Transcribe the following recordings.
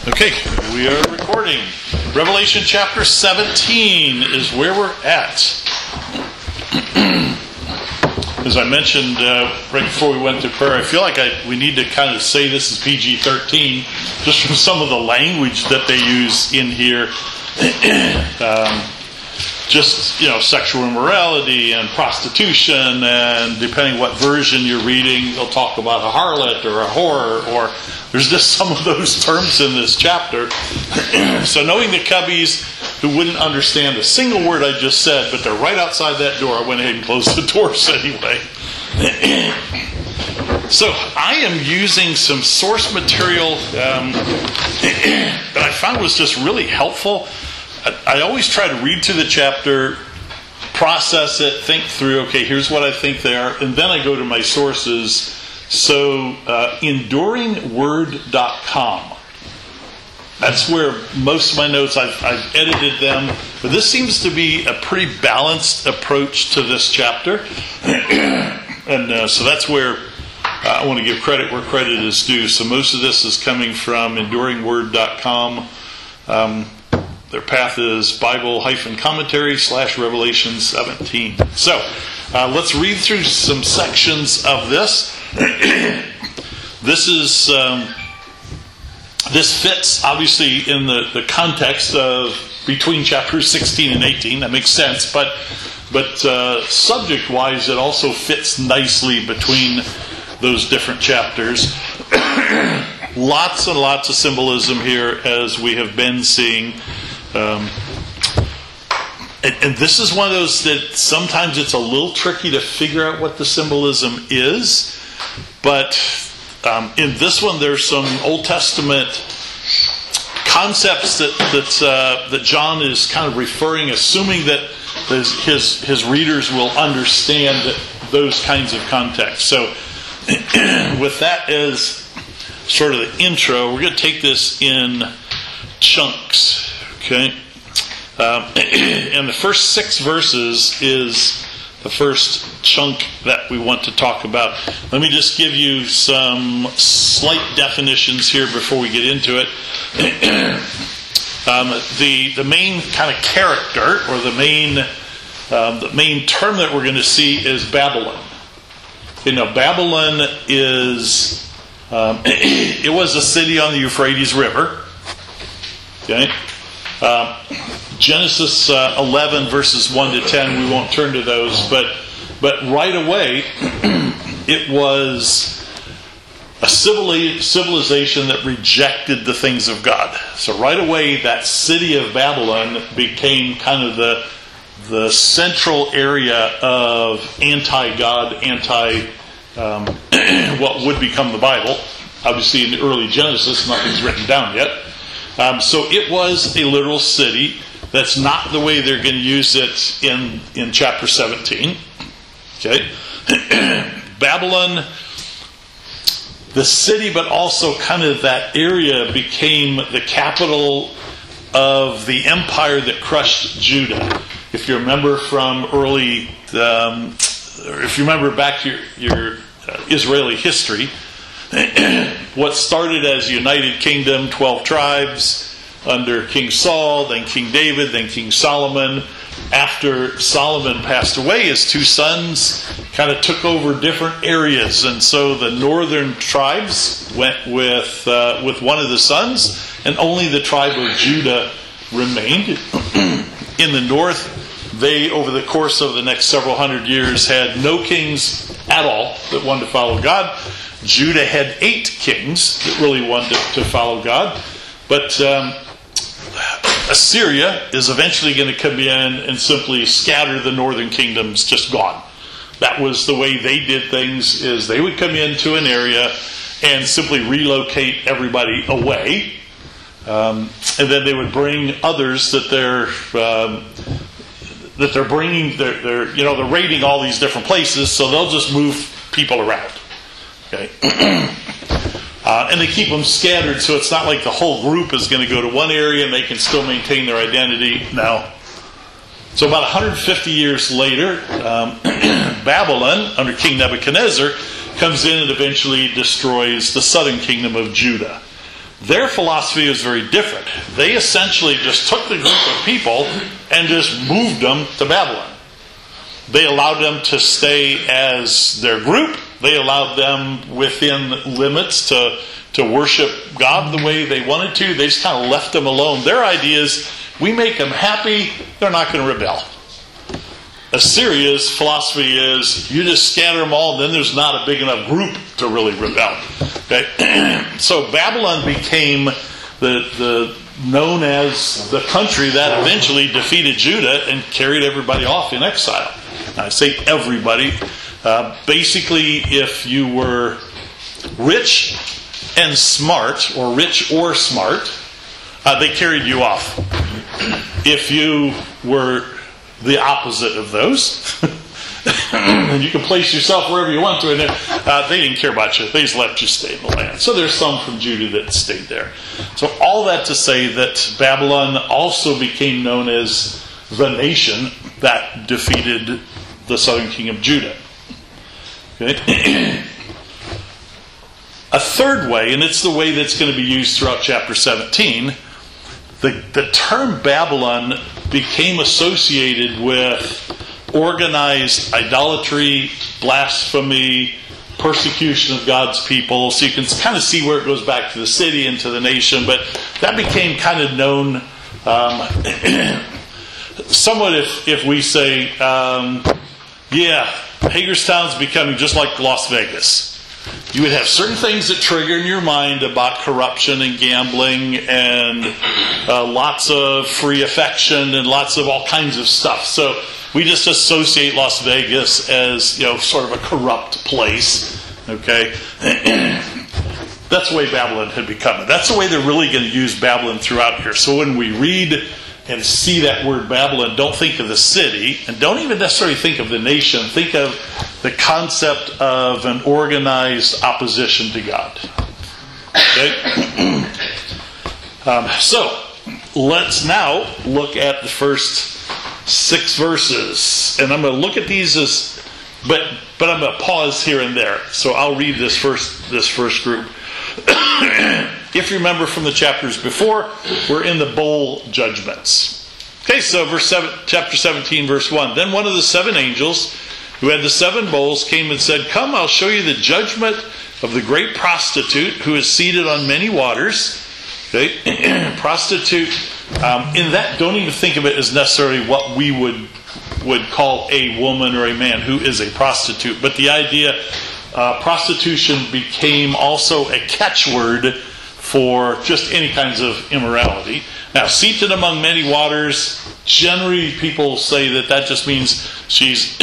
Okay, we are recording. Revelation chapter 17 is where we're at. As I mentioned right before we went to prayer, I feel like we need to kind of say this is PG-13 just from some of the language that they use in here. Sexual immorality and prostitution, and depending what version you're reading, they'll talk about a harlot or a whore, or there's just some of those terms in this chapter. So knowing the cubbies who wouldn't understand a single word I just said, but they're right outside that door, I went ahead and closed the doors anyway. So I am using some source material that I found was just really helpful. I always try to read through the chapter, process it, think through, okay, here's what I think they are, and then I go to my sources. So, enduringword.com. That's where most of my notes, I've edited them. But this seems to be a pretty balanced approach to this chapter. And so that's where I want to give credit where credit is due. So most of this is coming from enduringword.com. Their path is Bible-commentary/Revelation 17. So, let's read through some sections of this. This fits obviously in the context of between chapters 16 and 18. That makes sense, but subject-wise, it also fits nicely between those different chapters. Lots and lots of symbolism here, as we have been seeing. And this is one of those that sometimes it's a little tricky to figure out what the symbolism is. But in this one, there's some Old Testament concepts that John is kind of referring, assuming that his readers will understand those kinds of contexts. So with that as sort of the intro, we're going to take this in chunks. Okay, and the first 6 verses is the first chunk that we want to talk about. Let me just give you some slight definitions here before we get into it. The main kind of character, or the main term that we're going to see is Babylon. Babylon is it was a city on the Euphrates River. Okay. Genesis 11 verses 1 to 10, we won't turn to those, but right away it was a civilization that rejected the things of God. So right away that city of Babylon became kind of the central area of anti-God, what would become the Bible. Obviously in the early Genesis, nothing's written down yet. So it was a literal city. That's not the way they're going to use it in chapter 17. Okay, Babylon, the city, but also kind of that area became the capital of the empire that crushed Judah. If you remember from early, if you remember back to your Israeli history, what started as United Kingdom, 12 tribes, under King Saul, then King David, then King Solomon. After Solomon passed away, his 2 sons kind of took over different areas, and so the northern tribes went with one of the sons, and only the tribe of Judah remained. In the north, they, over the course of the next several hundred years, had no kings at all that wanted to follow God. Judah had 8 kings that really wanted to follow God, but Assyria is eventually going to come in and simply scatter the northern kingdoms, just gone. That was the way they did things, is they would come into an area and simply relocate everybody away. And then they would bring others that they're bringing, they're raiding all these different places, so they'll just move people around. Okay. And they keep them scattered, so it's not like the whole group is going to go to one area and they can still maintain their identity. No. So about 150 years later, Babylon, under King Nebuchadnezzar, comes in and eventually destroys the southern kingdom of Judah. Their philosophy was very different. They essentially just took the group of people and just moved them to Babylon. They allowed them to stay as their group. They allowed them within limits to worship God the way they wanted to. They just kind of left them alone. Their idea is, we make them happy, they're not going to rebel. Assyria's philosophy is, you just scatter them all, then there's not a big enough group to really rebel. Okay? So Babylon became known as the country that eventually defeated Judah and carried everybody off in exile. I say everybody. Basically, if you were rich and smart, or rich or smart, they carried you off. If you were the opposite of those, and you can place yourself wherever you want to, and they didn't care about you. They just let you stay in the land. So there's some from Judah that stayed there. So all that to say that Babylon also became known as the nation that defeated the southern king of Judah. Okay? A third way, and it's the way that's going to be used throughout chapter 17, the term Babylon became associated with organized idolatry, blasphemy, persecution of God's people. So you can kind of see where it goes back to the city and to the nation, but that became kind of known somewhat if we say, Hagerstown's becoming just like Las Vegas. You would have certain things that trigger in your mind about corruption and gambling and lots of free affection and lots of all kinds of stuff. So we just associate Las Vegas as, sort of a corrupt place. Okay? That's the way Babylon had become. That's the way they're really going to use Babylon throughout here. So when we read and see that word Babylon, don't think of the city, and don't even necessarily think of the nation. Think of the concept of an organized opposition to God. Okay? So, let's now look at the first 6 verses. And I'm going to look at these as, but I'm going to pause here and there. So I'll read this first group. If you remember from the chapters before, we're in the bowl judgments. Okay, so chapter 17, verse 1. Then one of the 7 angels who had the 7 bowls came and said, "Come, I'll show you the judgment of the great prostitute who is seated on many waters." Okay, prostitute. In that, don't even think of it as necessarily what we would call a woman or a man who is a prostitute. But the idea, prostitution became also a catchword for just any kinds of immorality. Now, seated among many waters, generally people say that just means she's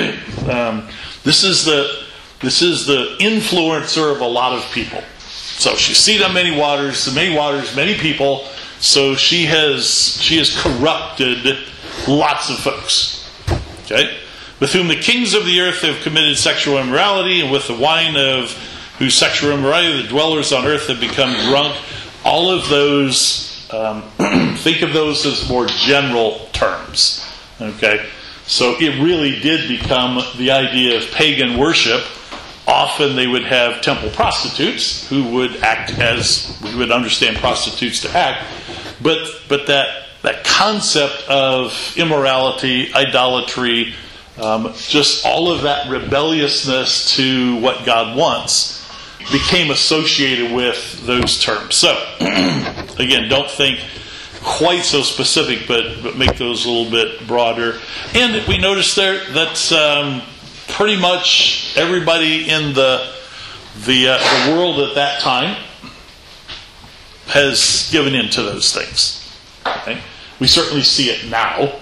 this is the influencer of a lot of people. So she's seated on many waters, many people. So she has corrupted lots of folks. Okay? With whom the kings of the earth have committed sexual immorality, and with the wine of whose sexual immorality the dwellers on earth have become drunk. All of those, think of those as more general terms. Okay? So it really did become the idea of pagan worship. Often they would have temple prostitutes who would act as we would understand prostitutes to act. But that concept of immorality, idolatry, just all of that rebelliousness to what God wants became associated with those terms. So, again, don't think quite so specific, but make those a little bit broader. And we notice there that pretty much everybody in the world at that time has given in to those things. Okay? We certainly see it now.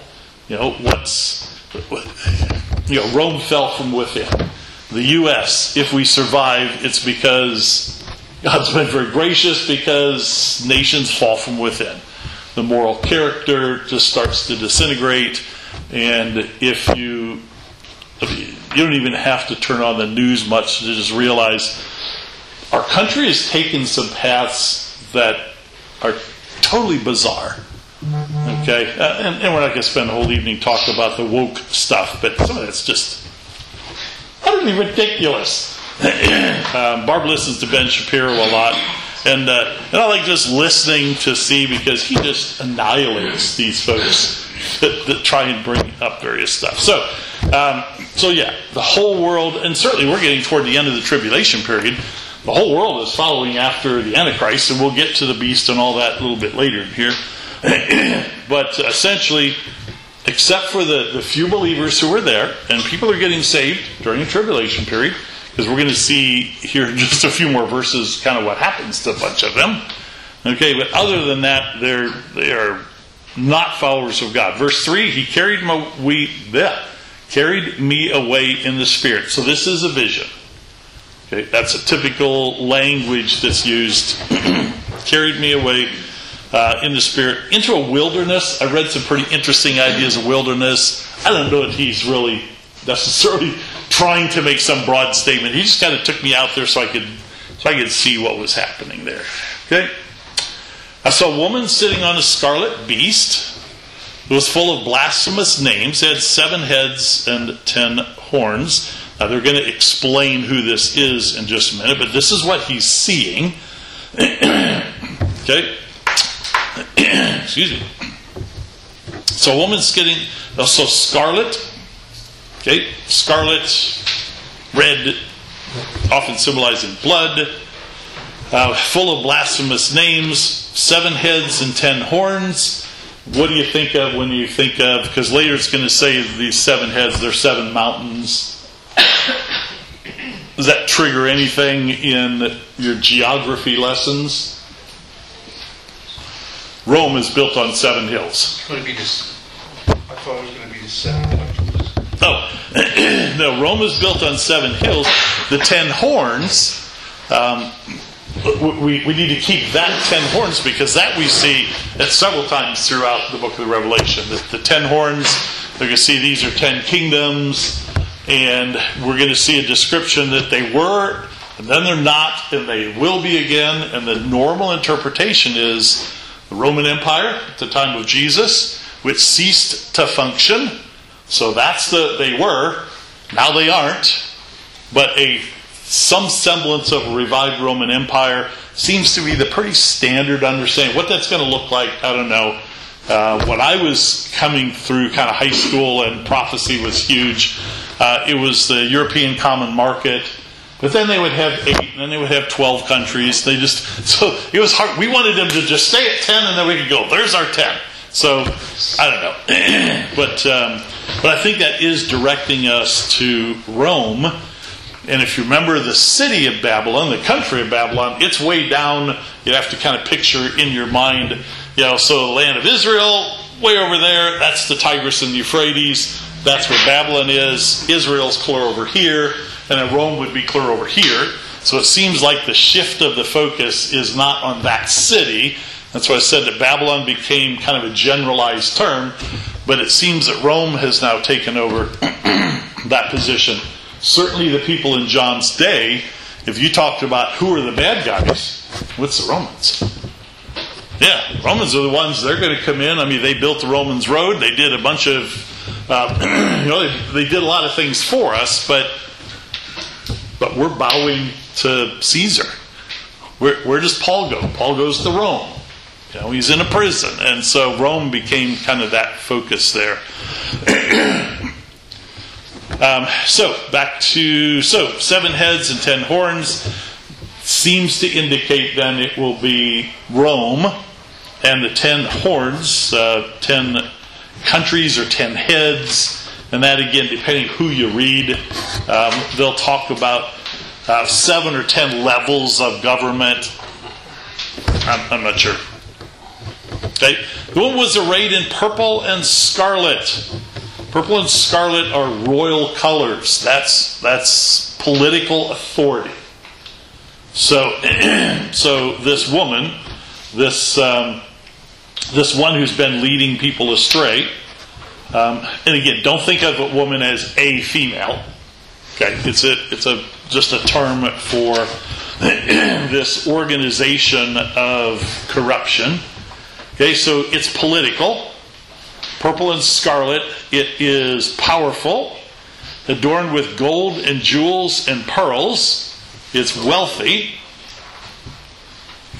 Rome fell from within. The U.S., if we survive, it's because God's been very gracious, because nations fall from within. The moral character just starts to disintegrate, and if you don't even have to turn on the news much to just realize our country has taken some paths that are totally bizarre. Okay? And we're not going to spend the whole evening talking about the woke stuff, but some of it's just utterly ridiculous. Barb listens to Ben Shapiro a lot, And I like just listening to see, because he just annihilates these folks that try and bring up various stuff. So yeah, the whole world, and certainly we're getting toward the end of the tribulation period. The whole world is following after the Antichrist, and we'll get to the beast and all that a little bit later in here. But essentially, except for the few believers who were there, and people are getting saved during the tribulation period, because we're going to see here in just a few more verses kind of what happens to a bunch of them. Okay, but other than that, they are not followers of God. Verse 3, he carried me away in the Spirit. So this is a vision. Okay, that's a typical language that's used. Carried me away in the Spirit into a wilderness. I read some pretty interesting ideas of wilderness. I don't know if he's really necessarily trying to make some broad statement. He just kind of took me out there so I could see what was happening there. Okay. I saw a woman sitting on a scarlet beast. It was full of blasphemous names. It had 7 heads and 10 horns. Now they're going to explain who this is in just a minute, but this is what he's seeing. Okay. Excuse me. So a woman's getting also scarlet. Okay, scarlet, red, often symbolizing blood, full of blasphemous names, 7 heads and 10 horns. What do you think of when you think of, because later it's going to say these 7 heads, they're 7 mountains. Does that trigger anything in your geography lessons? Rome is built on 7 hills. It's going to be this. I thought it was going to be the 7 countries. Oh, no, Rome is built on 7 hills. The 10 horns, we need to keep that 10 horns, because that we see at several times throughout the book of the Revelation. The 10 horns, they're going to see these are 10 kingdoms, and we're going to see a description that they were, and then they're not, and they will be again. And the normal interpretation is the Roman Empire at the time of Jesus, which ceased to function. So that's they were. Now they aren't. But some semblance of a revived Roman Empire seems to be the pretty standard understanding. What that's going to look like, I don't know. When I was coming through kind of high school and prophecy was huge, it was the European Common Market. But then they would have 8, and then they would have 12 countries. So it was hard. We wanted them to just stay at 10, and then we could go, there's our 10. So, I don't know. But I think that is directing us to Rome. And if you remember the city of Babylon, the country of Babylon, it's way down. You have to kind of picture in your mind, so the land of Israel, way over there, that's the Tigris and the Euphrates. That's where Babylon is. Israel's clear over here. And then Rome would be clear over here. So it seems like the shift of the focus is not on that city. That's why I said that Babylon became kind of a generalized term. But it seems that Rome has now taken over that position. Certainly the people in John's day, if you talked about who are the bad guys, what's the Romans? Yeah, Romans are the ones, they're going to come in. I mean, they built the Romans road. They did a bunch of, they did a lot of things for us, but we're bowing to Caesar. Where does Paul go? Paul goes to Rome. He's in a prison. And so Rome became kind of that focus there. So 7 heads and 10 horns seems to indicate then it will be Rome, and the 10 horns, 10 countries or 10 heads. And that, again, depending who you read, they'll talk about 7 or 10 levels of government. I'm not sure. Okay. The woman was arrayed in purple and scarlet. Purple and scarlet are royal colors. That's political authority. So this woman, this one who's been leading people astray. And again, don't think of a woman as a female. Okay, it's just a term for this organization of corruption. Okay, so it's political. Purple and scarlet. It is powerful, adorned with gold and jewels and pearls. It's wealthy.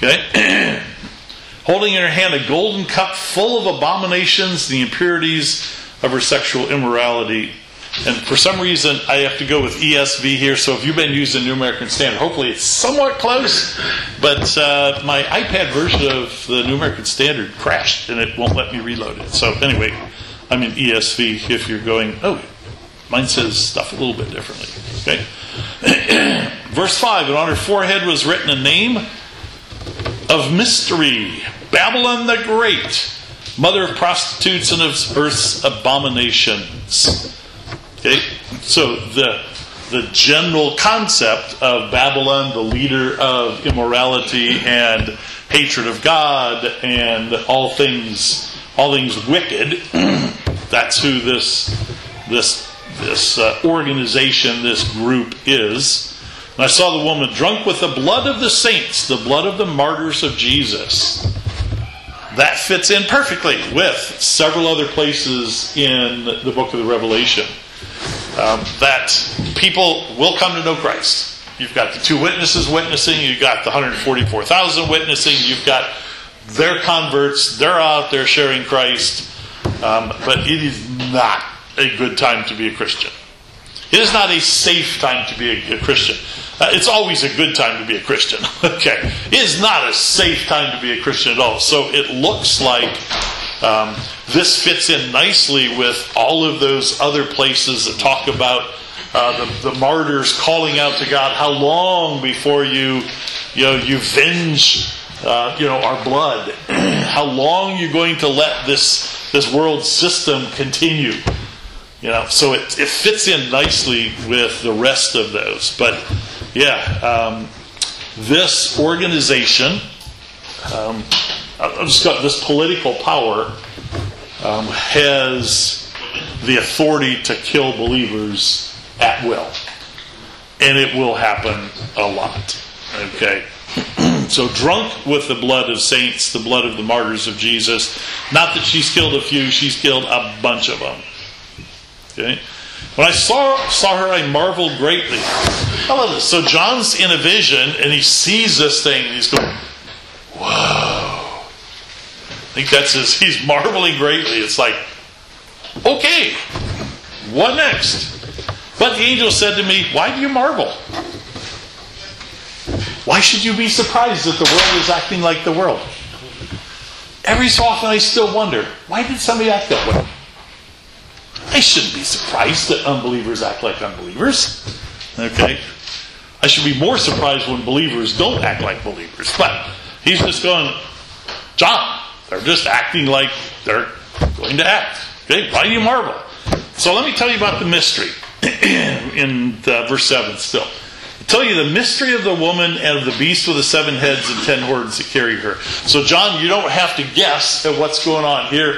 Okay? Holding in her hand a golden cup full of abominations, the impurities of her sexual immorality. And for some reason, I have to go with ESV here. So if you've been using New American Standard, hopefully it's somewhat close. But my iPad version of the New American Standard crashed, and it won't let me reload it. So anyway, I'm in ESV if you're going, oh, mine says stuff a little bit differently. Okay. Verse 5, and on her forehead was written a name of mystery, Babylon the Great, mother of prostitutes and of earth's abominations. Okay, so the general concept of Babylon, the leader of immorality and hatred of God and all things wicked, that's who this organization, this group is. And I saw the woman drunk with the blood of the saints, the blood of the martyrs of Jesus. That fits in perfectly with several other places in the book of the Revelation. That people will come to know Christ. You've got the 2 witnesses witnessing, you've got the 144,000 witnessing, you've got their converts, they're out there sharing Christ. But it is not a good time to be a Christian. It is not a safe time to be a Christian. It's always a good time to be a Christian. Okay. It is not a safe time to be a Christian at all. So it looks like this fits in nicely with all of those other places that talk about the martyrs calling out to God, how long before you venge our blood? How long are you going to let this world system continue? So it fits in nicely with the rest of those. But this organization, I've just got this political power, has the authority to kill believers at will. And it will happen a lot. Okay? So drunk with the blood of saints, the blood of the martyrs of Jesus. Not that she's killed a few, she's killed a bunch of them. Okay? When I saw her, I marveled greatly. I love this. So John's in a vision, and he sees this thing, and he's going, whoa. I think that's he's marveling greatly. It's like, okay, what next? But the angel said to me, why do you marvel? Why should you be surprised that the world is acting like the world? Every so often I still wonder, why did somebody act that way? I shouldn't be surprised that unbelievers act like unbelievers. Okay? I should be more surprised when believers don't act like believers. But he's just going, John, they're just acting like they're going to act. Okay? Why do you marvel? So let me tell you about the mystery in verse 7 still. I tell you the mystery of the woman and of the beast with the 7 heads and 10 horns that carried her. So John, you don't have to guess at what's going on here.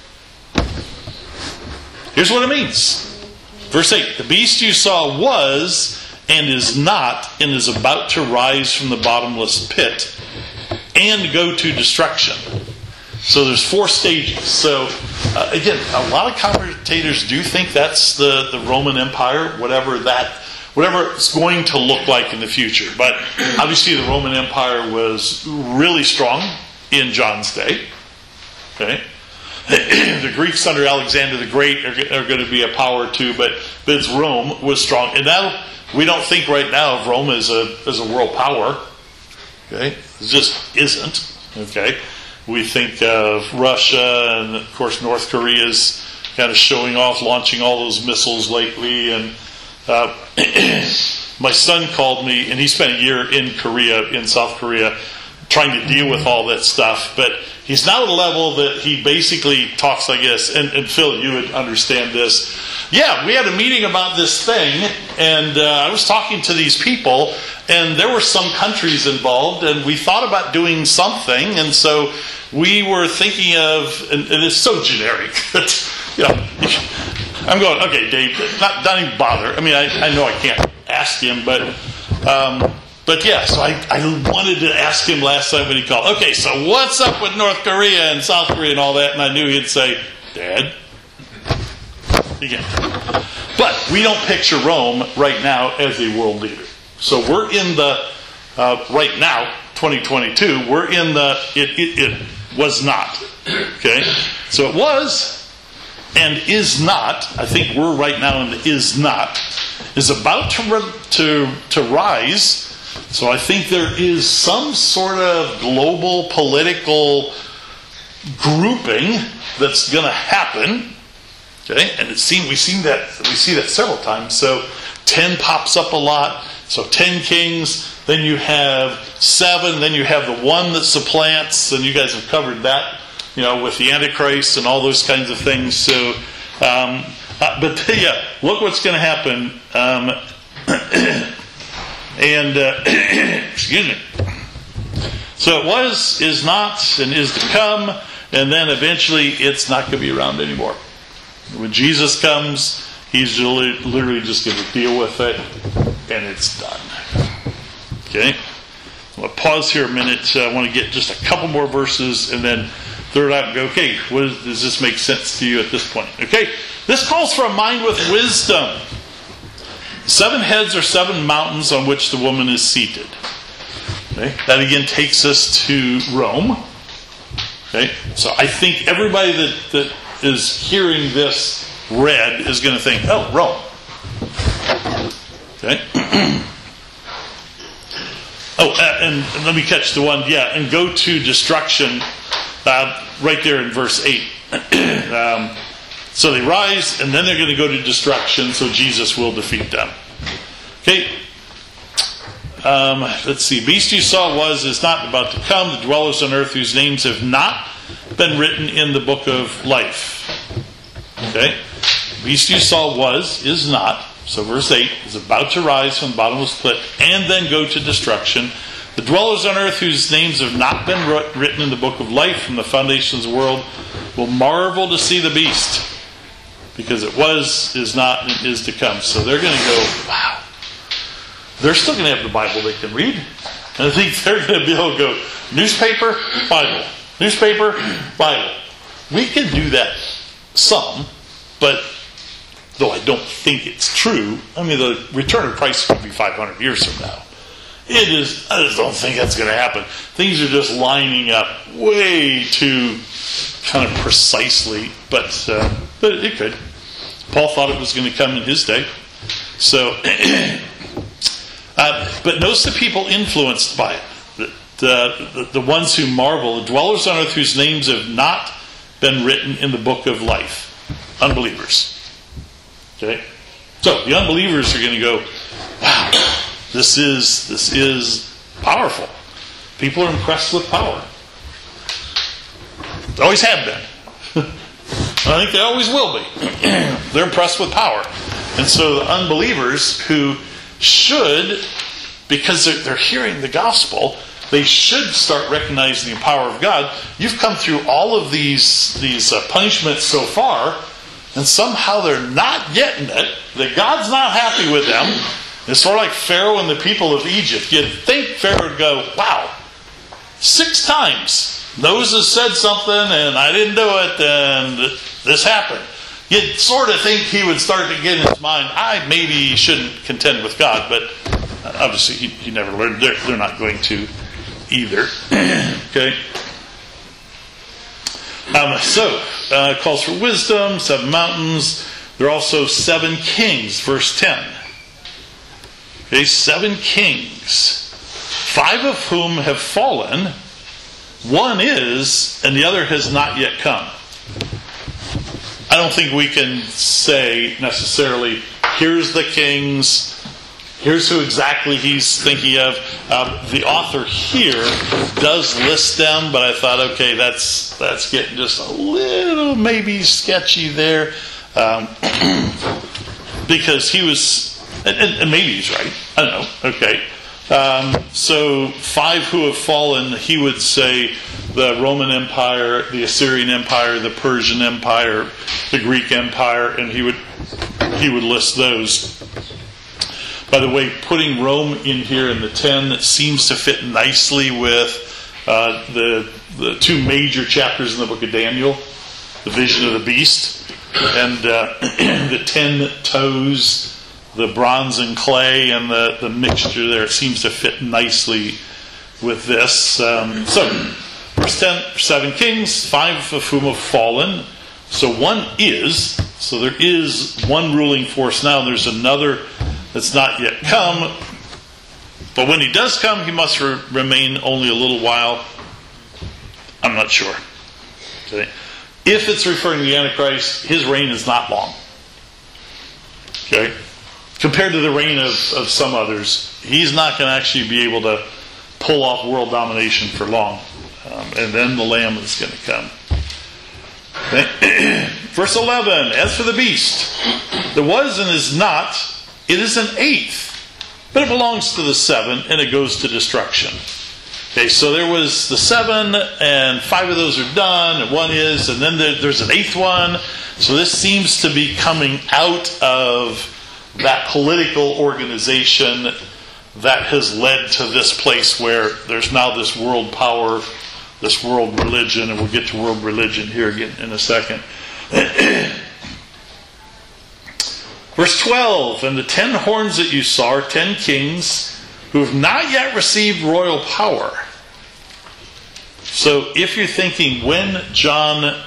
Here's what it means. Verse 8, the beast you saw was and is not and is about to rise from the bottomless pit and go to destruction. So there's 4 stages. So again, a lot of commentators do think that's the Roman Empire, whatever it's going to look like in the future. But obviously the Roman Empire was really strong in John's day. Okay? The Greeks under Alexander the Great are going to be a power too, but it's Rome was strong. And now we don't think right now of Rome as a world power. Okay? It just isn't. Okay? We think of Russia and of course North Korea's kind of showing off, launching all those missiles lately. And my son called me, and he spent a year in South Korea, trying to deal with all that stuff. But he's now at a level that he basically talks like this. And Phil, you would understand this. Yeah, we had a meeting about this thing, and I was talking to these people, and there were some countries involved, and we thought about doing something, and so we were thinking of, and it's so generic that, I'm going, okay, Dave, don't even bother. I mean, I know I can't ask him, but yeah, so I wanted to ask him last time when he called, okay, so what's up with North Korea and South Korea and all that? And I knew he'd say, Dad. Again. But we don't picture Rome right now as a world leader. So we're in right now, 2022. We're in the it was not. Okay? So it was and is not. I think we're right now in the is not. Is about to rise. So I think there is some sort of global political grouping that's going to happen. Okay? And we see that several times. So 10 pops up a lot. So 10 kings, then you have 7, then you have the one that supplants, and you guys have covered that, with the Antichrist and all those kinds of things. So, but yeah, look what's going to happen. Excuse me. So it was, is not, and is to come, and then eventually it's not going to be around anymore. When Jesus comes, he's literally just going to deal with it, and it's done. Okay? I'll pause here a minute. I want to get just a couple more verses, and then throw it out and go, okay, does this make sense to you at this point? Okay? This calls for a mind with wisdom. 7 heads are 7 mountains on which the woman is seated. Okay? That again takes us to Rome. Okay? So I think everybody that is hearing this read is going to think, oh, Rome. Okay? And let me catch the one. Yeah, and go to destruction right there in verse 8. So they rise, and then they're going to go to destruction, so Jesus will defeat them. Okay. Let's see. Beast you saw is not about to come. The dwellers on earth whose names have not been written in the book of life. Okay. Beast you saw is not. So verse 8 is about to rise from the bottomless pit and then go to destruction. The dwellers on earth whose names have not been written in the book of life from the foundations of the world will marvel to see the beast, because it was, is not, and is to come. So they're going to go, wow. They're still going to have the Bible they can read. And I think they're going to be able to go, newspaper, Bible. Newspaper, Bible. We can do that some, but though I don't think it's true, I mean, the return of Christ could be 500 years from now. I just don't think that's going to happen. Things are just lining up way too kind of precisely, but it could. Paul thought it was going to come in his day. So, but notice the people influenced by it. The ones who marvel, the dwellers on earth whose names have not been written in the book of life. Unbelievers. Okay? So, the unbelievers are going to go, wow, this is powerful. People are impressed with power. They always have been. I think they always will be. They're impressed with power. And so the unbelievers who should, because they're hearing the gospel, they should start recognizing the power of God. You've come through all of these punishments so far, and somehow they're not getting it, that God's not happy with them. It's sort of like Pharaoh and the people of Egypt. You'd think Pharaoh would go, wow, 6 times Moses said something and I didn't do it and this happened. You'd sort of think he would start to get in his mind, I maybe shouldn't contend with God, but obviously he never learned. They're not going to either. Okay? It calls for wisdom, 7 mountains. There are also 7 kings, verse 10. Okay, 7 kings, 5 of whom have fallen. 1 is, and the other has not yet come. I don't think we can say necessarily, here's the kings, here's who exactly he's thinking of. The author here does list them, but I thought, okay, that's getting just a little maybe sketchy there. Because he was, and maybe he's right, I don't know, okay. So 5 who have fallen, he would say the Roman Empire, the Assyrian Empire, the Persian Empire, the Greek Empire, and he would list those. By the way, putting Rome in here in the 10 seems to fit nicely with the 2 major chapters in the book of Daniel, the vision of the beast, and the 10 toes, the bronze and clay, and the mixture there. It seems to fit nicely with this. So, verse 10, 7 kings, 5 of whom have fallen. So one is. So there is one ruling force now. There's another that's not yet come. But when he does come, he must remain only a little while. I'm not sure. Okay. If it's referring to the Antichrist, his reign is not long. Okay. Compared to the reign of some others, he's not going to actually be able to pull off world domination for long. And then the Lamb is going to come. Okay. Verse 11, as for the beast, there was and is not, it is an eighth, but it belongs to the 7, and it goes to destruction. Okay, so there was the 7, and 5 of those are done, and 1 is, and then there's an 8th one. So this seems to be coming out of that political organization that has led to this place where there's now this world power, this world religion, and we'll get to world religion here again in a second. Verse 12, and the 10 horns that you saw are 10 kings who have not yet received royal power. So if you're thinking when John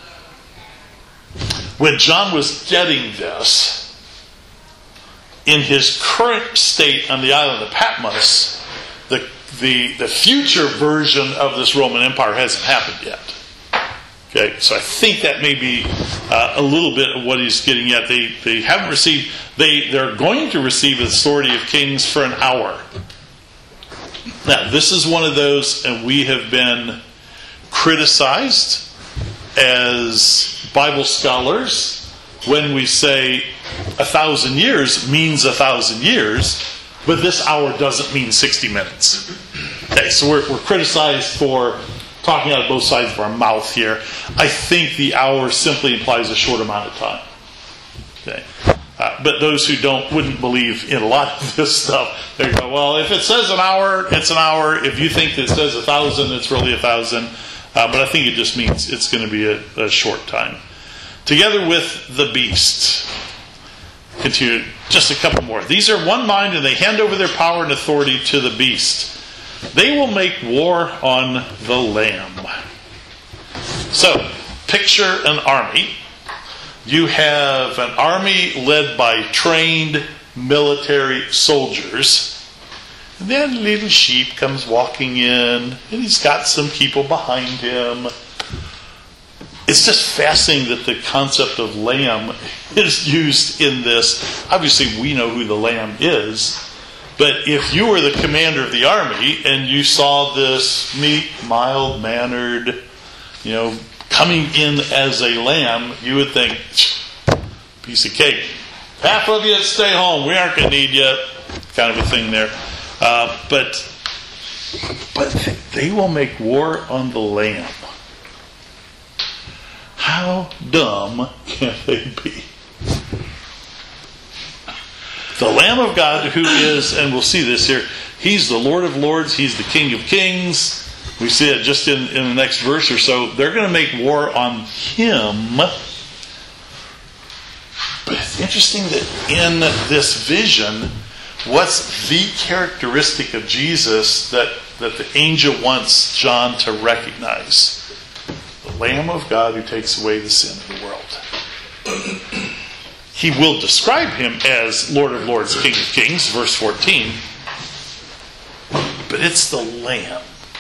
was getting this, in his current state on the island of Patmos, the future version of this Roman Empire hasn't happened yet. Okay, so I think that may be a little bit of what he's getting at. They haven't received. They're going to receive the authority of kings for an hour. Now, this is one of those, and we have been criticized as Bible scholars when we say 1,000 years means 1,000 years, but this hour doesn't mean 60 minutes. Okay, so we're criticized for talking out of both sides of our mouth here. I think the hour simply implies a short amount of time. Okay, but those who wouldn't believe in a lot of this stuff, they go, well, if it says an hour, it's an hour. If you think it says 1,000, it's really 1,000. But I think it just means it's going to be a short time. Together with the beast. Continue, just a couple more. These are one mind, and they hand over their power and authority to the beast. They will make war on the Lamb. So, picture an army. You have an army led by trained military soldiers. And then a little sheep comes walking in, and he's got some people behind him. It's just fascinating that the concept of lamb is used in this. Obviously, we know who the lamb is. But if you were the commander of the army and you saw this meek, mild-mannered, coming in as a lamb, you would think, piece of cake. Half of you stay home. We aren't going to need you. Kind of a thing there. But they will make war on the Lamb. How dumb can they be? The Lamb of God, who is, and we'll see this here, He's the Lord of Lords, He's the King of Kings. We see it just in the next verse or so. They're going to make war on Him. But it's interesting that in this vision, what's the characteristic of Jesus that the angel wants John to recognize? The Lamb of God who takes away the sin of the world. He will describe Him as Lord of Lords, King of Kings, verse 14. But it's the Lamb.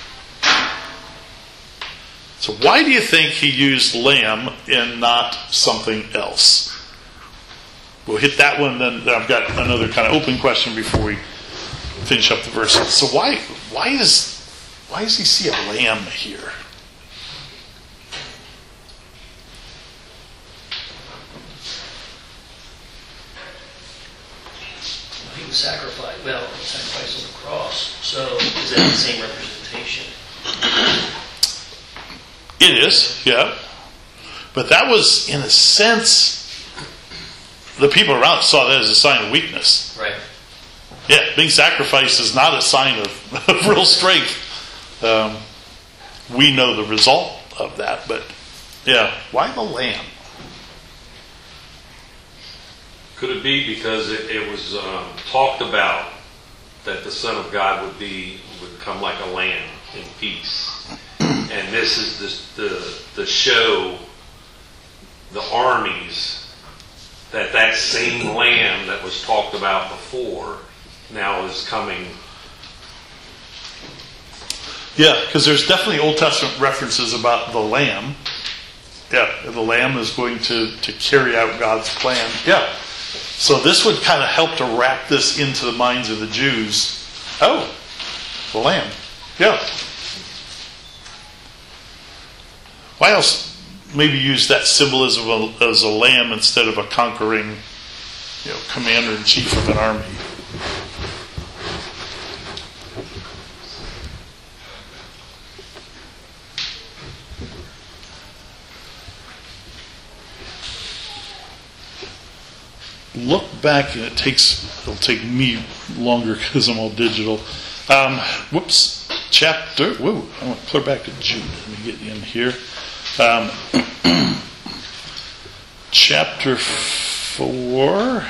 So why do you think He used lamb and not something else? We'll hit that one, then I've got another kind of open question before we finish up the verses. So why does He see a lamb here? He was sacrificed. Well, sacrificed on the cross. So is that the same representation? It is, yeah. But that was, in a sense, the people around saw that as a sign of weakness. Right. Yeah, being sacrificed is not a sign of real strength. We know the result of that, but yeah, why the lamb? Could it be because it was talked about that the Son of God would be would come like a lamb in peace. And this is the show the armies that same lamb that was talked about before now is coming. Yeah, because there's definitely Old Testament references about the lamb. Yeah, the lamb is going to carry out God's plan. Yeah. So this would kind of help to wrap this into the minds of the Jews. Oh, the lamb. Yeah. Why else maybe use that symbolism as a lamb instead of a conquering, commander-in-chief of an army? Look back, and it'll take me longer because I'm all digital. Chapter. Whoa! I want to clear back to Jude. Let me get in here. Chapter 4.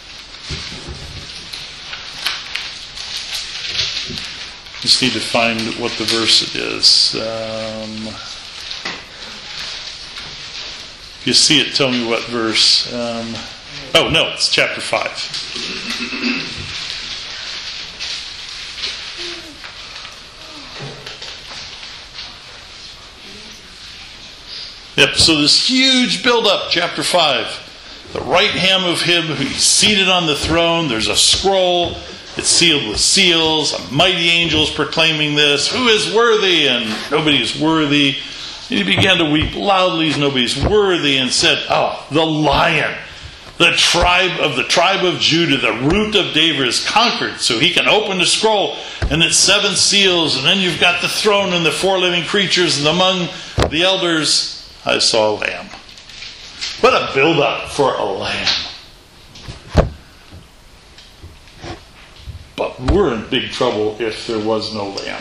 Just need to find what the verse it is. If you see it, tell me what verse. Oh, no, it's chapter 5. Yep, so this huge build-up, chapter 5. The right hand of him who's seated on the throne, there's a scroll, it's sealed with seals, a mighty angel is proclaiming this. Who is worthy? And nobody is worthy. And he began to weep loudly as nobody's worthy and said, oh, the Lion, the tribe of Judah, the root of David is conquered, so he can open the scroll and its 7 seals, and then you've got the throne and the 4 living creatures, and among the elders I saw a lamb. What a build-up for a lamb. But we're in big trouble if there was no lamb.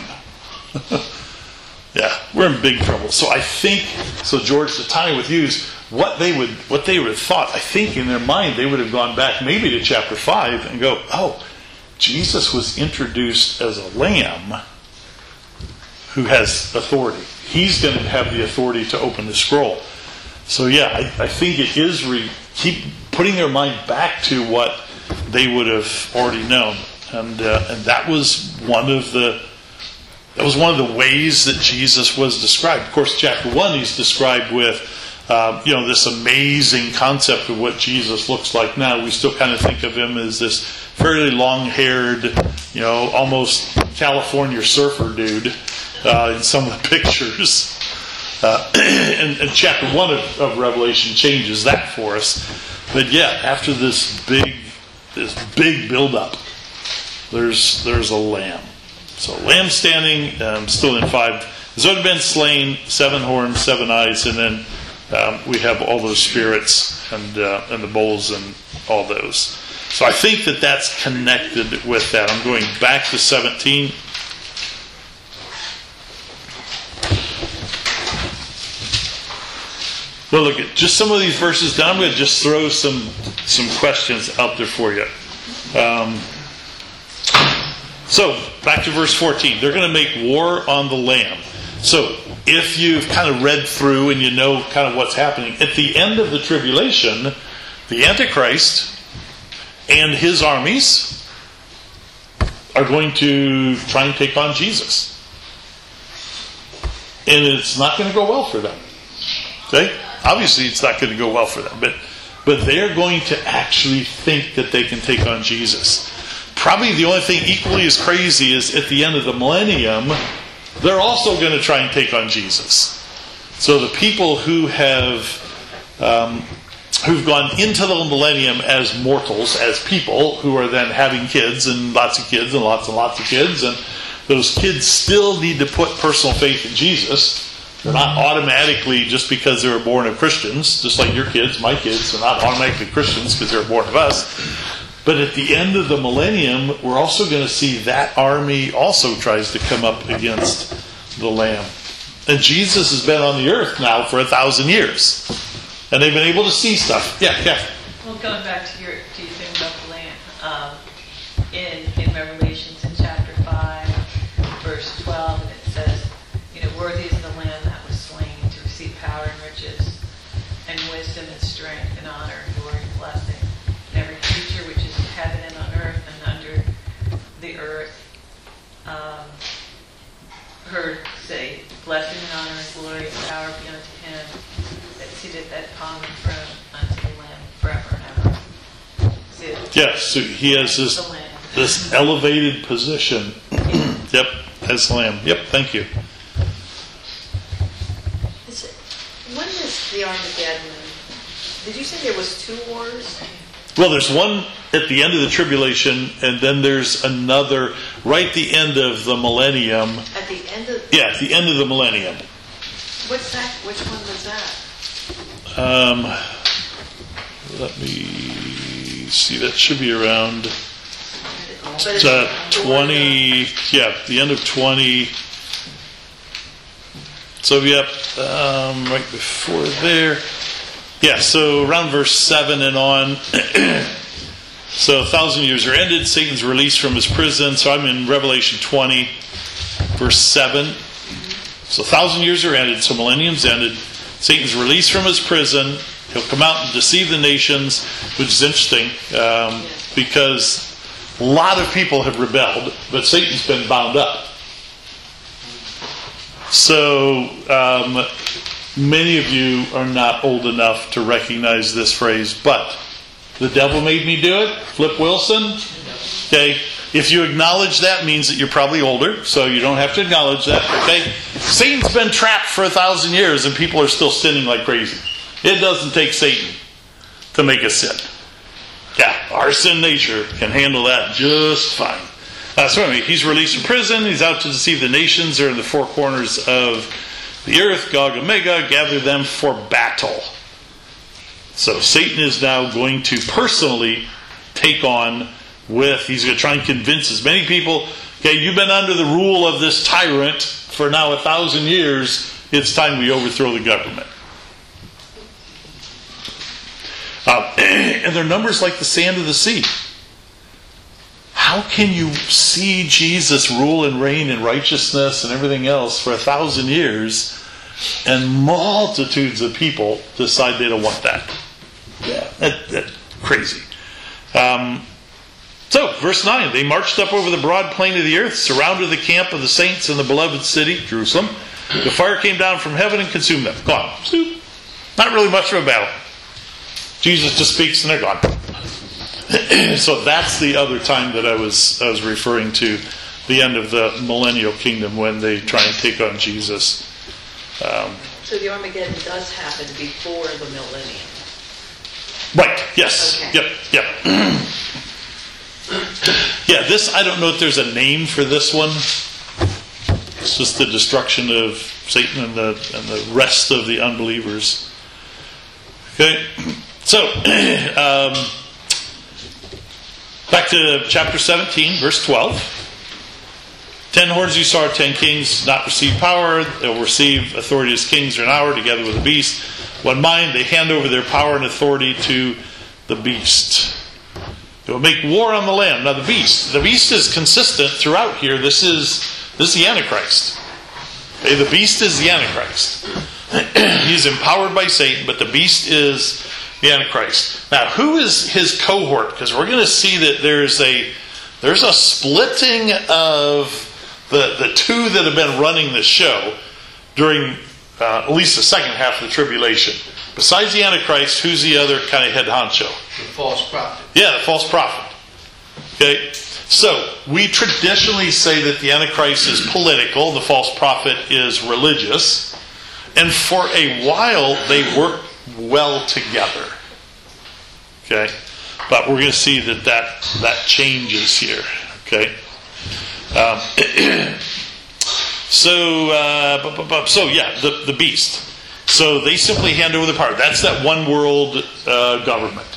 Yeah, we're in big trouble. So I think, George, to tie with you is what they would have thought. I think in their mind they would have gone back maybe to chapter 5 and go, oh, Jesus was introduced as a lamb who has authority. He's going to have the authority to open the scroll. So yeah, I think it is keep putting their mind back to what they would have already known, and that was one of the ways that Jesus was described. Of course, chapter 1 he's described with this amazing concept of what Jesus looks like now. We still kind of think of him as this fairly long-haired, almost California surfer dude in some of the pictures. And chapter 1 of Revelation changes that for us. But yeah, after this big build-up, there's a lamb. So lamb standing, still in 5. Has already been slain, 7 horns, 7 eyes, and then we have all those spirits and the bowls and all those. So I think that's connected with that. I'm going back to 17. Well, look at just some of these verses down. I'm going to just throw some questions out there for you. So, back to verse 14. They're going to make war on the Lamb. So, if you've kind of read through and you know kind of what's happening, at the end of the tribulation, the Antichrist and his armies are going to try and take on Jesus. And it's not going to go well for them. Okay? Obviously, it's not going to go well for them. But they're going to actually think that they can take on Jesus. Probably the only thing equally as crazy is at the end of the millennium, they're also going to try and take on Jesus. So the people who have who've gone into the millennium as mortals, as people, who are then having kids and lots of kids and lots and lots of kids, and those kids still need to put personal faith in Jesus. They're not automatically, just because they were born of Christians, just like your kids, my kids, are not automatically Christians because they were born of us. But at the end of the millennium, we're also going to see that army also tries to come up against the Lamb. And Jesus has been on the earth now for 1,000 years. And they've been able to see stuff. Yeah. Well, going back to your thing about the Lamb, in Revelations in chapter 5, wisdom and strength and honor and glory and blessing. And every creature which is in heaven and on earth and under the earth heard say, blessing and honor and glory and power be unto him that sitteth upon the throne unto the Lamb forever and ever. Yes, so he has this elevated position. Yep, as Lamb. Yep, thank you. When is the Armageddon? Did you say there was 2 wars? Well, there's one at the end of the tribulation, and then there's another right at the end of the millennium. At the end of... Yeah, at the end of the millennium. What's that? Which one was that? Let me see. That should be around But it's 20. Yeah, the end of 20. So yep, right before there. Yeah, so around verse 7 and on. So 1,000 years are ended. Satan's released from his prison. So I'm in Revelation 20, verse 7. So 1,000 years are ended. So millennium's ended. Satan's released from his prison. He'll come out and deceive the nations, which is interesting because a lot of people have rebelled, but Satan's been bound up. So many of you are not old enough to recognize this phrase, but the devil made me do it. Flip Wilson. Okay. If you acknowledge that, means that you're probably older, so you don't have to acknowledge that. Okay. Satan's been trapped for 1,000 years, and people are still sinning like crazy. It doesn't take Satan to make us sin. Yeah, our sin nature can handle that just fine. So anyway, he's released from prison. He's out to deceive the nations. They're in the 4 corners of the earth. Gog and Magog, gather them for battle. So Satan is now going to personally take on he's going to try and convince as many people, okay, you've been under the rule of this tyrant for now 1,000 years. It's time we overthrow the government. And their numbers like the sand of the sea. How can you see Jesus rule and reign in righteousness and everything else for 1,000 years and multitudes of people decide they don't want that? Yeah, that's crazy. So, verse 9, they marched up over the broad plain of the earth, surrounded the camp of the saints in the beloved city, Jerusalem. The fire came down from heaven and consumed them. Gone. Not really much of a battle. Jesus just speaks and they're gone. So that's the other time that I was referring to, the end of the millennial kingdom when they try and take on Jesus. So the Armageddon does happen before the millennium. Right, yes. Okay. Yep. Yeah, this, I don't know if there's a name for this one. It's just the destruction of Satan and the rest of the unbelievers. Okay, so back to chapter 17, verse 12. 10 horns you saw, 10 kings not receive power. They'll receive authority as kings for an hour together with the beast. One mind, they hand over their power and authority to the beast. They will make war on the Lamb. Now the beast is consistent throughout here. This is the Antichrist. Okay, the beast is the Antichrist. He's empowered by Satan, but the beast is the Antichrist. Now, who is his cohort? Because we're going to see that there's a splitting of the two that have been running the show during at least the second half of the tribulation. Besides the Antichrist, who's the other kind of head honcho? The false prophet. Yeah, the false prophet. Okay, so we traditionally say that the Antichrist is political, the false prophet is religious, and for a while they work well together. Okay, but we're going to see that changes here. Okay, so yeah, the beast. So they simply hand over the power. That's that one world government.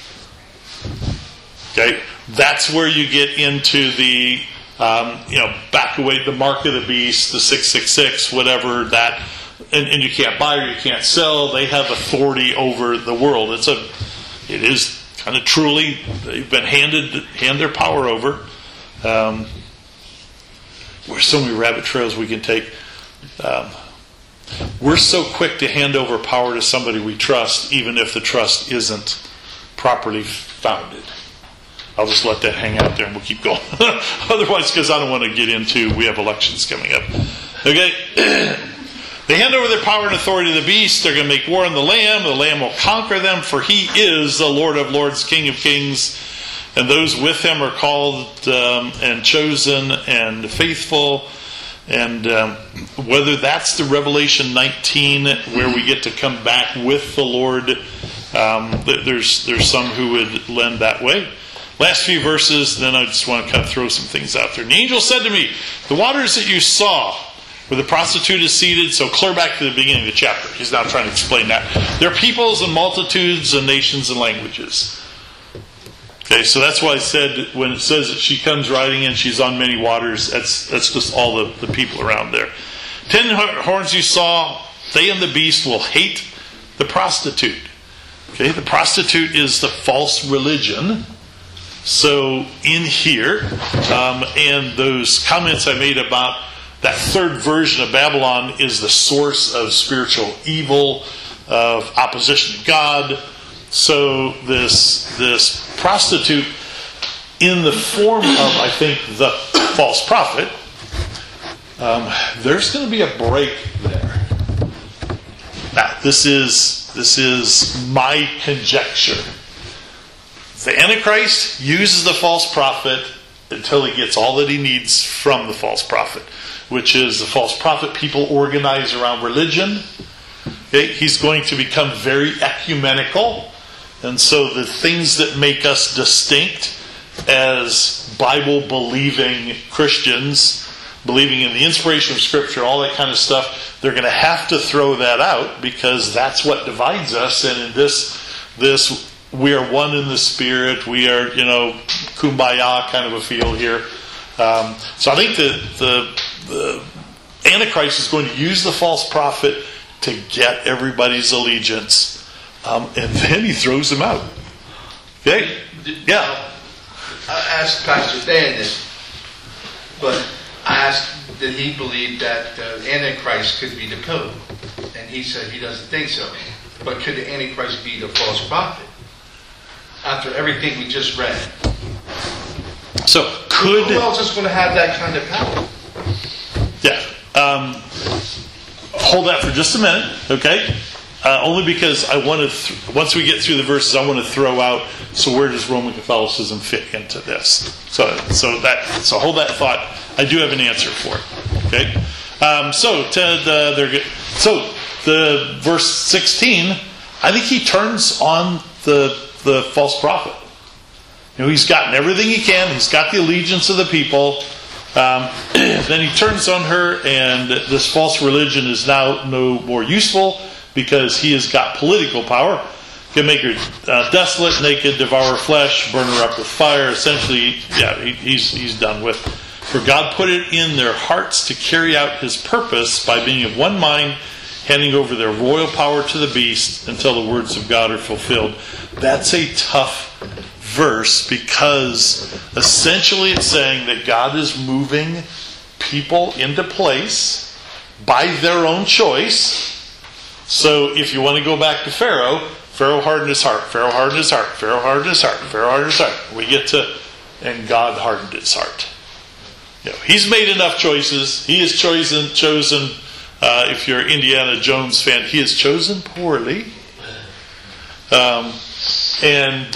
Okay, that's where you get into the back away the mark of the beast, the 666, whatever that, and you can't buy or you can't sell. They have authority over the world. It is kind of truly they've been hand their power over. There's so many rabbit trails we can take. we're so quick to hand over power to somebody we trust, even if the trust isn't properly founded. I'll just let that hang out there and we'll keep going. Otherwise, because I don't want to get into, we have elections coming up. Okay? They hand over their power and authority to the beast. They're going to make war on the Lamb. The Lamb will conquer them, for he is the Lord of lords, King of kings. And those with him are called and chosen and faithful. And whether that's the Revelation 19, where we get to come back with the Lord, there's some who would lend that way. Last few verses, then I just want to kind of throw some things out there. And the angel said to me, the waters that you saw, where the prostitute is seated, so clear back to the beginning of the chapter. He's now trying to explain that. There are peoples and multitudes and nations and languages. Okay, so that's why I said, when it says that she comes riding in, she's on many waters, that's just all the people around there. 10 horns you saw, they and the beast will hate the prostitute. Okay, the prostitute is the false religion. So in here, and those comments I made about that third version of Babylon is the source of spiritual evil, of opposition to God. So this prostitute, in the form of, I think, the false prophet, there's going to be a break there. Now, this is my conjecture. The Antichrist uses the false prophet until he gets all that he needs from the false prophet, which is the false prophet people organize around religion. Okay? He's going to become very ecumenical. And so the things that make us distinct as Bible-believing Christians, believing in the inspiration of Scripture, all that kind of stuff, they're going to have to throw that out, because that's what divides us. And in this we are one in the Spirit. We are, kumbaya kind of a feel here. So I think that the Antichrist is going to use the false prophet to get everybody's allegiance. And then he throws them out. Okay? Yeah. I asked Pastor Dan this, but I asked, did he believe that the Antichrist could be the Pope? And he said he doesn't think so. But could the Antichrist be the false prophet? After everything we just read. So could... Who else is going to have that kind of power? Yeah. Hold that for just a minute, okay? Only because I want to, once we get through the verses, I want to throw out, so where does Roman Catholicism fit into this? So hold that thought. I do have an answer for it. Okay? So the verse 16, I think he turns on the false prophet. He's gotten everything he can. He's got the allegiance of the people. Then he turns on her, and this false religion is now no more useful, because he has got political power. He can make her desolate, naked, devour flesh, burn her up with fire. Essentially, he's done with. For God put it in their hearts to carry out his purpose by being of one mind, handing over their royal power to the beast until the words of God are fulfilled. That's a tough verse, because essentially it's saying that God is moving people into place by their own choice. So if you want to go back to Pharaoh hardened his heart, Pharaoh hardened his heart, Pharaoh hardened his heart, Pharaoh hardened his heart. We get to, and God hardened his heart. He's made enough choices. He has chosen. If you're an Indiana Jones fan, he has chosen poorly. And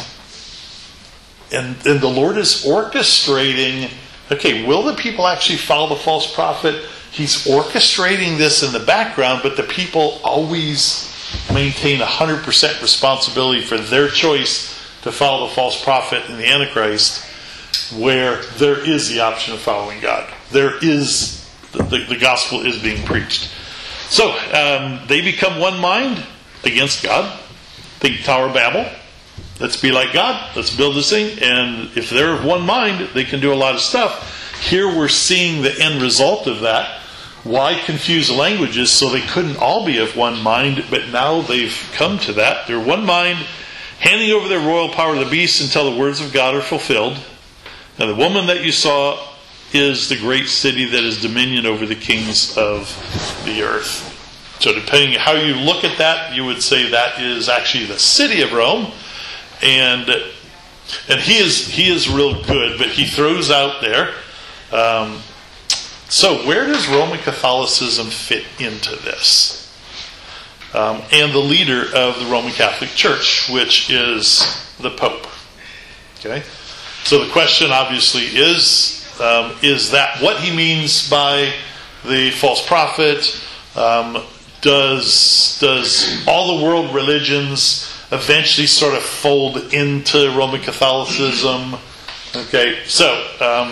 the Lord is orchestrating. Okay, will the people actually follow the false prophet? He's orchestrating this in the background, but the people always maintain 100% responsibility for their choice to follow the false prophet and the Antichrist, where there is the option of following God. There is, the gospel is being preached. So, they become one mind against God. Think Tower of Babel. Let's be like God. Let's build this thing. And if they're of one mind, they can do a lot of stuff. Here we're seeing the end result of that. Why confuse the languages? So they couldn't all be of one mind, but now they've come to that. They're one mind, handing over their royal power to the beast until the words of God are fulfilled. Now the woman that you saw is the great city that has dominion over the kings of the earth. So depending how you look at that, you would say that is actually the city of Rome. And he is real good, but he throws out there. So where does Roman Catholicism fit into this? And the leader of the Roman Catholic Church, which is the Pope. Okay? So the question obviously is that what he means by the false prophet? Does all the world religions eventually sort of fold into Roman Catholicism? Okay, so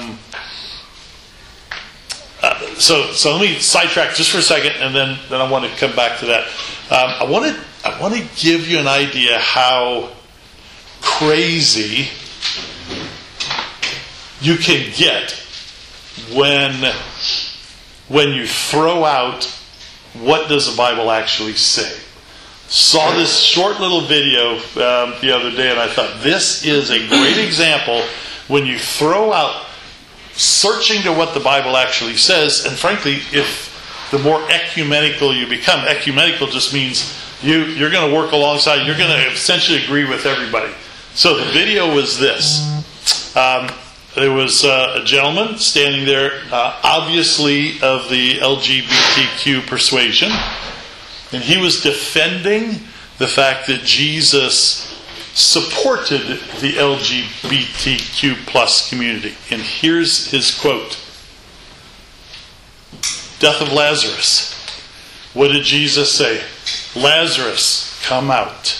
let me sidetrack just for a second, and then I want to come back to that. I want to give you an idea how crazy you can get when you throw out what does the Bible actually say. Saw this short little video the other day, and I thought this is a great example when you throw out searching to what the Bible actually says. And frankly, if the more ecumenical you become, ecumenical just means you're going to work alongside, you're going to essentially agree with everybody. So the video was this. There was a gentleman standing there, obviously of the LGBTQ persuasion, and he was defending the fact that Jesus supported the LGBTQ plus community. And here's his quote. Death of Lazarus. What did Jesus say? Lazarus, come out.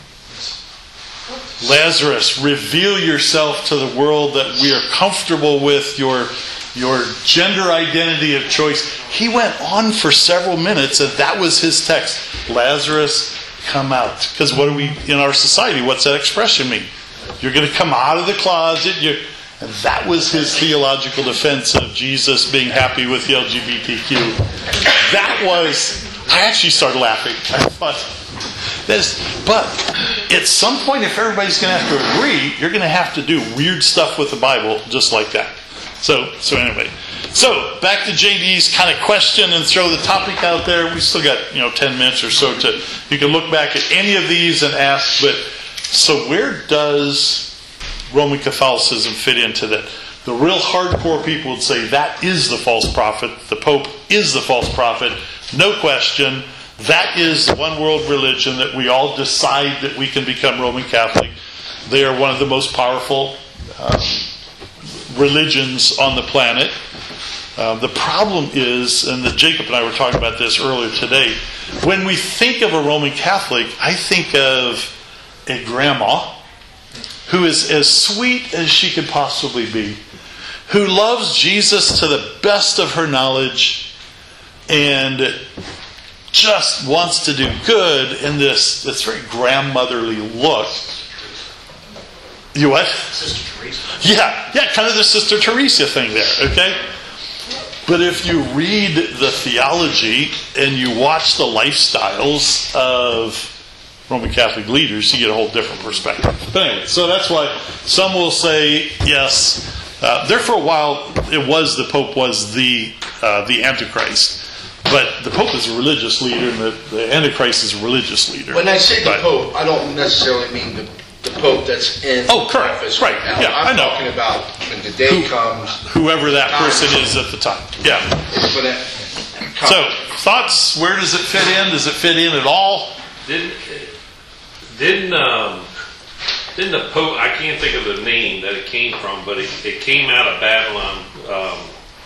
Lazarus, reveal yourself to the world that we are comfortable with your gender identity of choice. He went on for several minutes, and that was his text. Lazarus, come out. Because what do we, in our society, what's that expression mean? You're going to come out of the closet. And that was his theological defense of Jesus being happy with the LGBTQ. That was, I actually started laughing. I thought, but at some point, if everybody's going to have to agree, you're going to have to do weird stuff with the Bible just like that. So anyway. So, back to JD's kind of question and throw the topic out there. We still got, 10 minutes or so you can look back at any of these and ask, but so where does Roman Catholicism fit into that? The real hardcore people would say that is the false prophet. The Pope is the false prophet. No question. That is the one world religion that we all decide that we can become Roman Catholic. They are one of the most powerful religions on the planet. The problem is, and Jacob and I were talking about this earlier today, when we think of a Roman Catholic, I think of a grandma who is as sweet as she could possibly be, who loves Jesus to the best of her knowledge, and just wants to do good in this very grandmotherly look. You what? Sister Teresa. Yeah, kind of the Sister Teresa thing there, okay? But if you read the theology and you watch the lifestyles of Roman Catholic leaders, you get a whole different perspective. But anyway, so that's why some will say, yes, there for a while the Pope was the Antichrist. But the Pope is a religious leader, and the Antichrist is a religious leader. When I say the Pope, I don't necessarily mean the Pope that's in office right now. Yeah, I'm I know. talking about when the day comes. Whoever that person is at the time. Yeah. When it comes. So, thoughts? Where does it fit in? Does it fit in at all? Didn't the Pope, I can't think of the name that it came from, but it came out of Babylon.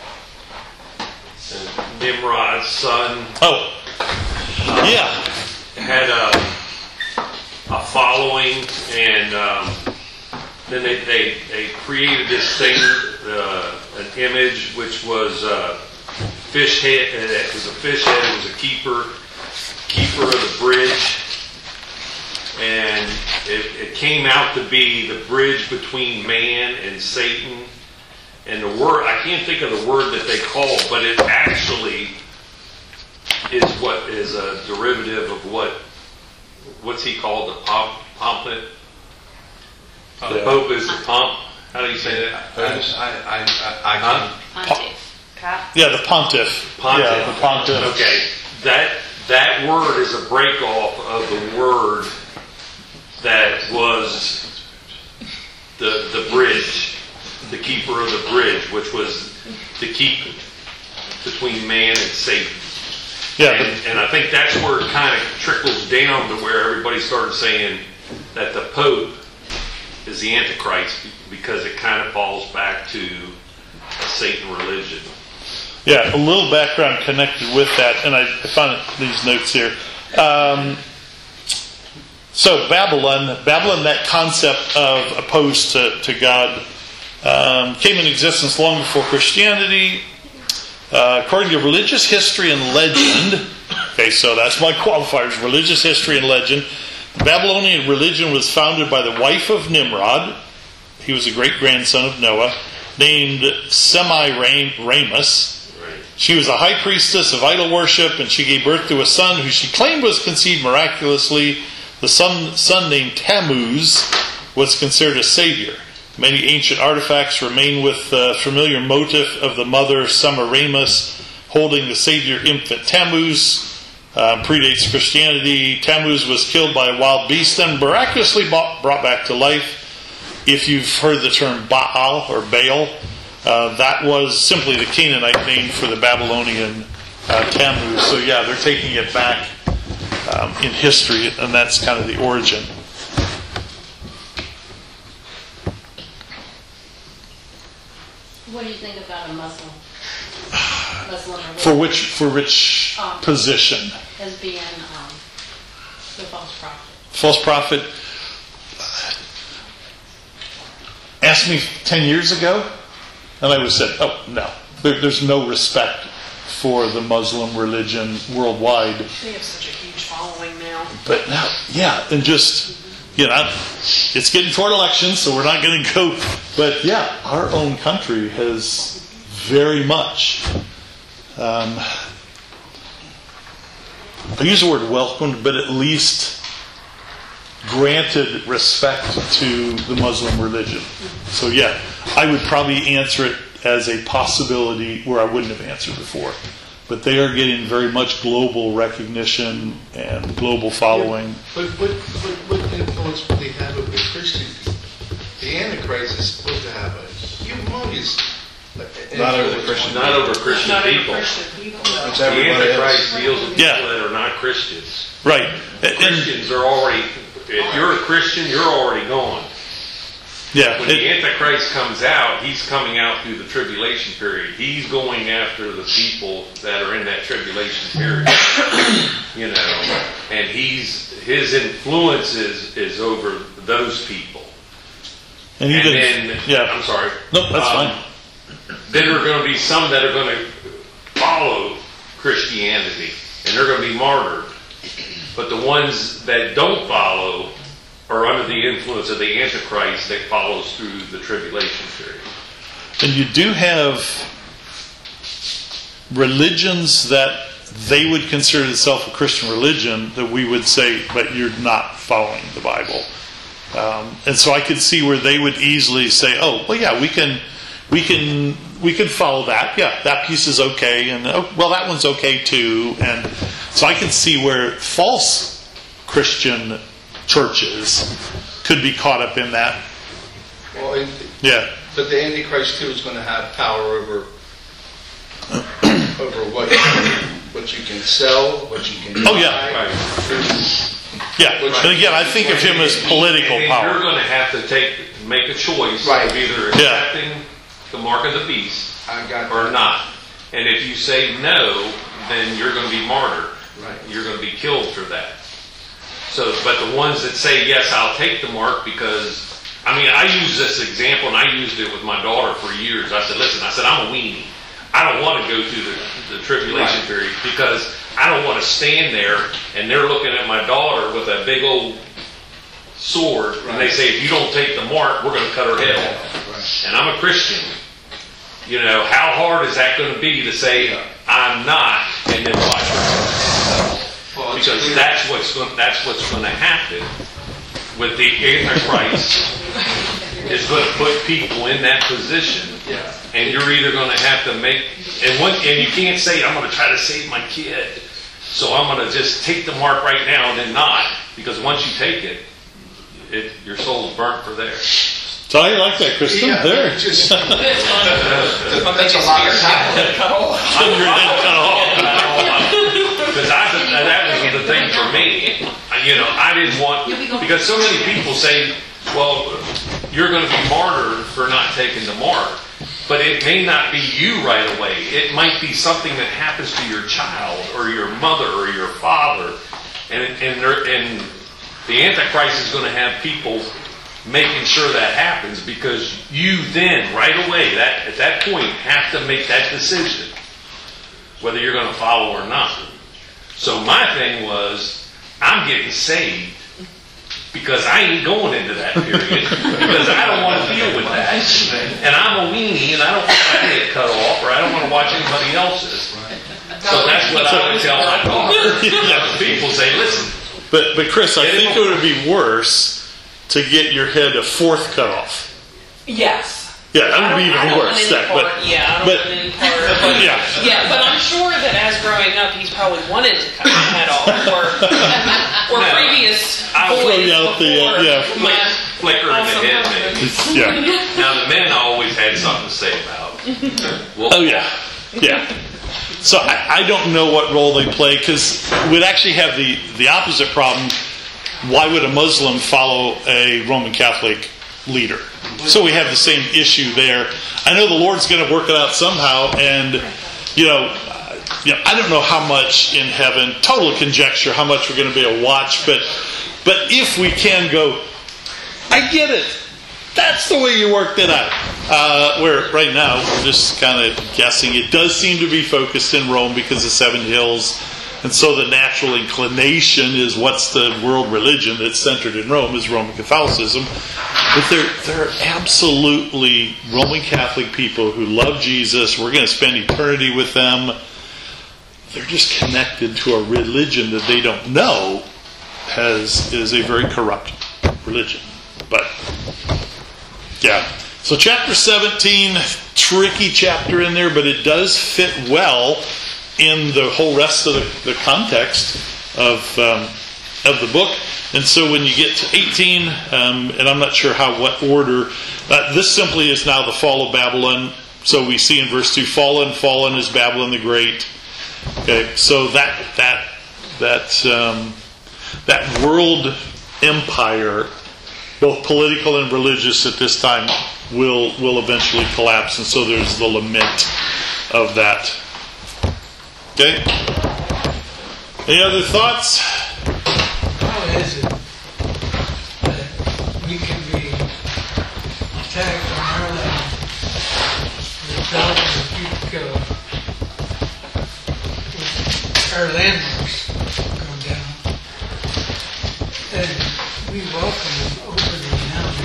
Nimrod's son. Oh. Yeah. Had a following, and then they created this thing, an image which was a fish head. It was a fish head. It was a keeper of the bridge, and it came out to be the bridge between man and Satan. And the word, I can't think of the word that they called, but it actually is what is a derivative of what's he called? The pomp? The Pope is the pomp. How do you say that? Pontiff. Yeah, the pontiff. Pontiff. Yeah, the pontiff. Okay. that word is a break off of the word that was the bridge, the keeper of the bridge, which was to keep between man and Satan. Yeah, And I think that's where it kind of trickles down to where everybody started saying that the Pope is the Antichrist, because it kind of falls back to a Satan religion. yeah, a little background connected with that, and I found these notes here. So Babylon, that concept of opposed to God, came in existence long before Christianity. According to religious history and legend, okay, so that's my qualifiers, religious history and legend, the Babylonian religion was founded by the wife of Nimrod. He was a great-grandson of Noah, named Semiramis. She was a high priestess of idol worship, and she gave birth to a son who she claimed was conceived miraculously. The son named Tammuz was considered a savior. Many ancient artifacts remain with the familiar motif of the mother Semiramis holding the savior infant Tammuz. Predates Christianity. Tammuz was killed by a wild beast and miraculously brought back to life. If you've heard the term Baal or Baal, that was simply the Canaanite name for the Babylonian Tammuz. So yeah, they're taking it back in history, and that's kind of the origin. What do you think about a Muslim For which position? as being the false prophet? False prophet. Asked me 10 years ago, and I would have said, oh, no. There's no respect for the Muslim religion worldwide. They have such a huge following now. But now, yeah, and just, it's getting toward elections, so we're not going to go. But yeah, our own country has very much, I use the word welcomed, but at least granted respect to the Muslim religion. So yeah, I would probably answer it as a possibility where I wouldn't have answered before. But they are getting very much global recognition and global following. But what influence will they have over Christians? The Antichrist is supposed to have a humongous Not over the Christian. Not over Christian Not people. even Christian people. It's The everybody Antichrist else. deals with people Yeah. that are not Christians. Right. Christians are already, if you're a Christian, you're already gone. Yeah. When the Antichrist comes out, he's coming out through the tribulation period. He's going after the people that are in that tribulation period. And his influence is over those people. And And even, then, yeah. I'm sorry. No, that's fine. Then there are going to be some that are going to follow Christianity, and they're going to be martyred. But the ones that don't follow are under the influence of the Antichrist that follows through the tribulation period. And you do have religions that they would consider itself a Christian religion that we would say, but you're not following the Bible. And so I could see where they would easily say, oh, well, yeah, we can follow that. Yeah, that piece is okay. And, oh, well, that one's okay too. And so I can see where false Christian churches could be caught up in that. Well, Yeah. but the Antichrist too is going to have power over what you can sell, what you can buy. Oh, yeah. Yeah. And again, I think of him as political And then power. you're going to have to make a choice Right. of either Yeah. accepting the mark of the beast I got or that. not. And if you say no, then you're going to be martyred. Right. You're going to be killed for that. So, but the ones that say, yes, I'll take the mark because, I use this example, and I used it with my daughter for years. I said, listen, I'm a weenie. I don't want to go through the tribulation period because I don't want to stand there and they're looking at my daughter with a big old sword and they say, if you don't take the mark, we're going to cut her head off. Right. And I'm a Christian. How hard is that going to be to say, I'm not, and then watch? Well, it's Because clear. that's what's going to happen with the Antichrist is going to put people in that position, Yeah. and you're either going to have to make and you can't say I'm going to try to save my kid So I'm going to just take the mark right now and then not, because once you take it, your soul's burnt for there. So I like that, Kristen. Yeah, There. just That's that's a lot of time. cut off. Because that was the thing for me. I didn't want, because so many people say, well, you're going to be martyred for not taking the mark. But it may not be you right away. It might be something that happens to your child or your mother or your father. And the Antichrist is going to have people making sure that happens, because you then, right away, at that point, have to make that decision whether you're going to follow or not. So my thing was, I'm getting saved because I ain't going into that period, because I don't want to deal with that. And I'm a weenie, and I don't want my head cut off, or I don't want to watch anybody else's. So that's what I would tell my daughter. People say, listen. But Chris, I think it would be worse to get your head a fourth cut off. Yes. Yeah, that would be even worse. I don't want any part. But I'm sure that as growing up, he's probably wanted to cut his head off, or previous boys before. Flicker in the head, maybe. Yeah. Now the men always had something to say about. Oh yeah. So I don't know what role they play, because we'd actually have the opposite problem. Why would a Muslim follow a Roman Catholic leader? So we have the same issue there. I know the Lord's going to work it out somehow, and I don't know how much in heaven, total conjecture, how much we're going to be able to watch, but if we can go, I get it. That's the way you worked it out. Where right now we're just kind of guessing. It does seem to be focused in Rome because of Seven Hills. And so the natural inclination is, what's the world religion that's centered in Rome, is Roman Catholicism. But they're absolutely Roman Catholic people who love Jesus. We're going to spend eternity with them. They're just connected to a religion that they don't know is a very corrupt religion. But, yeah. So chapter 17, tricky chapter in there, but it does fit well in the whole rest of the context of the book. And so when you get to 18, and I'm not sure what order, this simply is now the fall of Babylon. So we see in verse 2, fallen is Babylon the Great. Okay, so that world empire, both political and religious at this time, will eventually collapse. And so there's the lament of that. Okay? Any other thoughts? How is it that we can be attacked on our land with thousands of people killed, with our landmarks going down, and we welcome them openly now to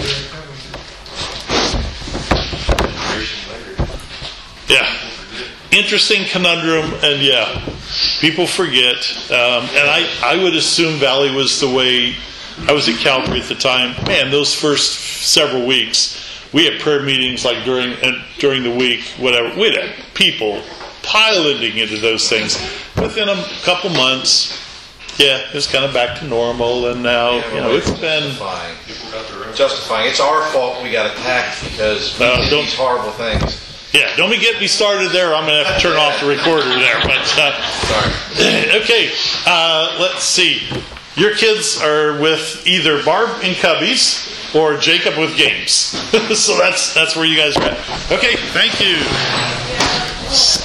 our government? Yeah. Interesting conundrum, and people forget. And I would assume Valley was the way. I was at Calvary at the time. Man, those first several weeks, we had prayer meetings like during the week, whatever. We had people piling into those things. Within a couple months, it's kind of back to normal, and now it's been justifying. It's our fault we got attacked because we did these horrible things. Yeah, don't get me started there. I'm going to have to turn off the recorder there. But Sorry. Okay, let's see. Your kids are with either Barb and Cubbies or Jacob with games. So that's where you guys are at. Okay, thank you.